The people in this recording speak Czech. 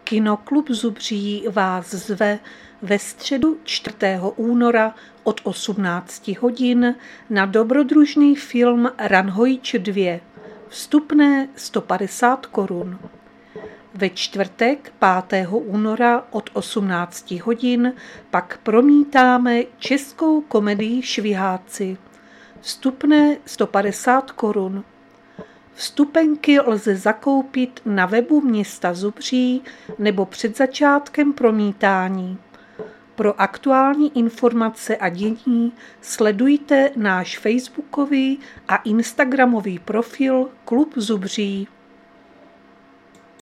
Kinoklub Zubří vás zve ve středu 4. února od 18 hodin na dobrodružný film Ranhojič 2. Vstupné 150 korun. Ve čtvrtek 5. února od 18 hodin pak promítáme českou komedii Šviháci. Vstupné 150 korun. Vstupenky lze zakoupit na webu města Zubří nebo před začátkem promítání. Pro aktuální informace a dění sledujte náš facebookový a instagramový profil Klub Zubří.